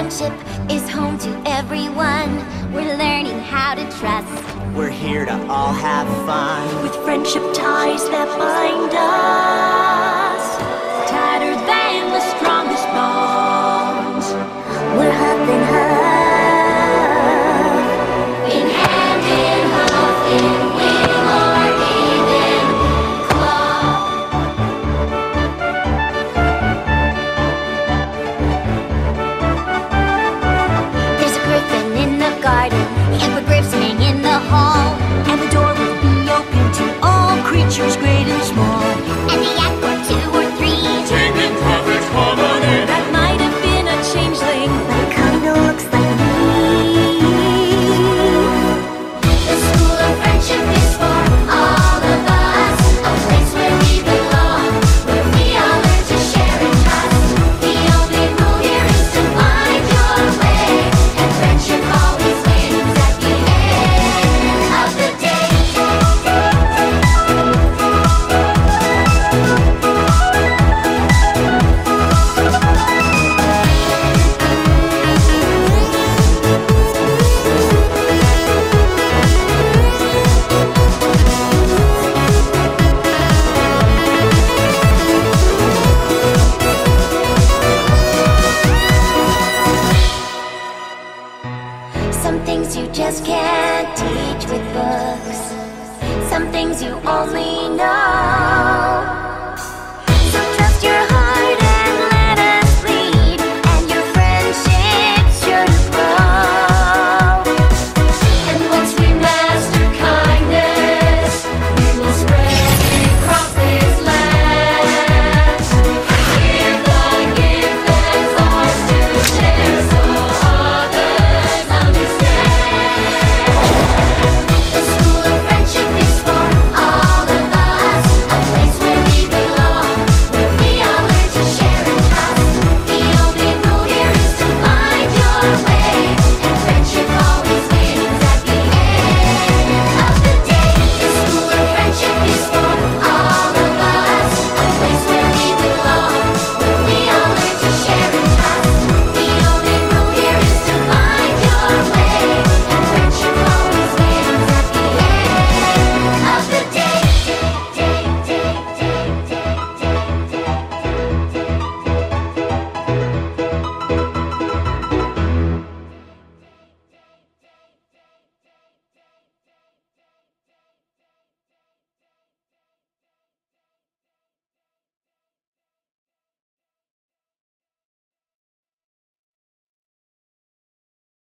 friendship is home to everyone. We're learning how to trust. We're here to all have fun. With friendship ties that bind us, tighter than the strongest bonds. We're half and half, in hand in half, in wing or even claw. There's a griffin in the garden, and we're griffing in the hall. And the door will be open to all creatures great and small. And the yak or two or three, Taking profits harmony. That might have been a changeling, but it kinda looks like me. The school of friendship is for all of us, a place where we belong, where we all learn to share and trust. The only rule here is to find your way, and friendship always wins at the end of the day. Some things you just can't teach with books. Some things you only know